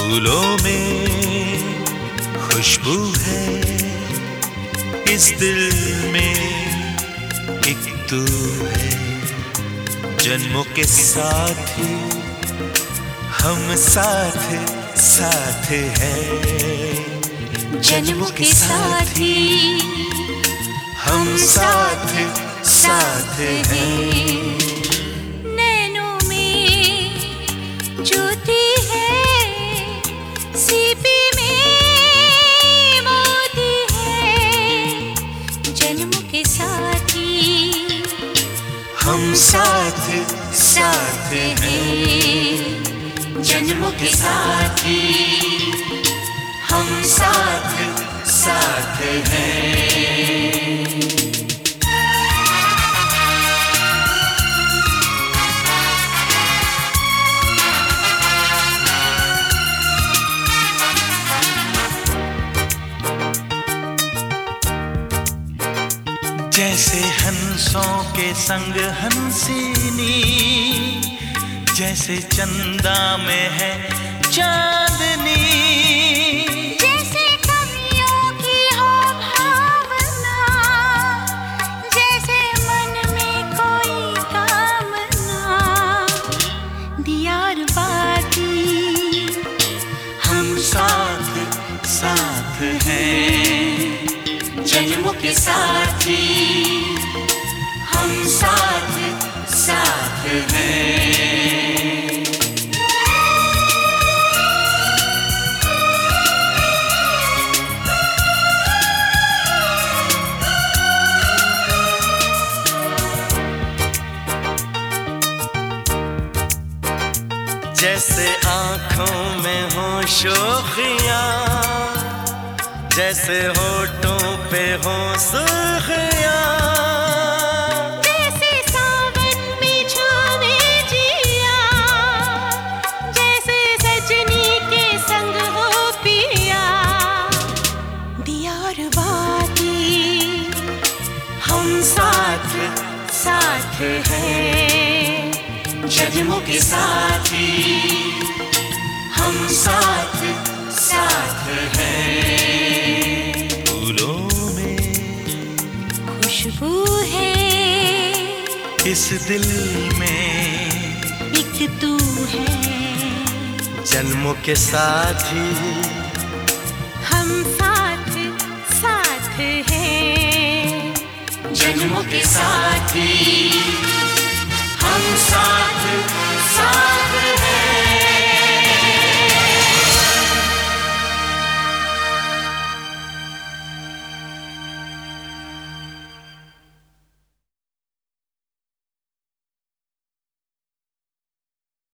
फूलों में खुशबू है, इस दिल में एक तू है। जन्मों के साथी हम साथ साथ हैं, जन्मों के साथी हम साथ साथ हैं। नैनों में ज्योति है, सीपी में मोती है, जन्मों के साथी हम साथ साथ हैं, जन्मों के साथी हम साथ साथ हैं। जैसे हंसों के संग हंसिनी, जैसे चंदा में है चांदनी, जैसे कवियों की हो भावना, जैसे मन में कोई कामना, दियार बाती हम साथ साथ हैं, जन्मों के साथी हम साथ साथ हैं। जैसे आँखों में हो शोखियाँ, जैसे होठों पे हो सुर्खियाँ, जैसे सावन में छावे जिया, जैसे सजनी के संग हो पिया, दियार बाती हम साथ साथ हैं, जन्मों के साथी हम साथ साथ हैं। फूलों में खुशबू है, इस दिल में एक तू है, जन्मों के साथी हम साथ साथ हैं, जन्मों के साथी हम साथ साथ हैं।